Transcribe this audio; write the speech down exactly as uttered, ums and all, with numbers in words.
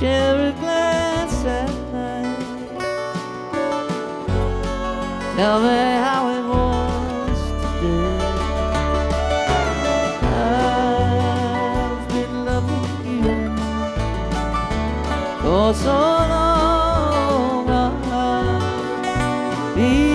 share a glance at night. Tell me how it was today. I've been loving you for so long. I'll be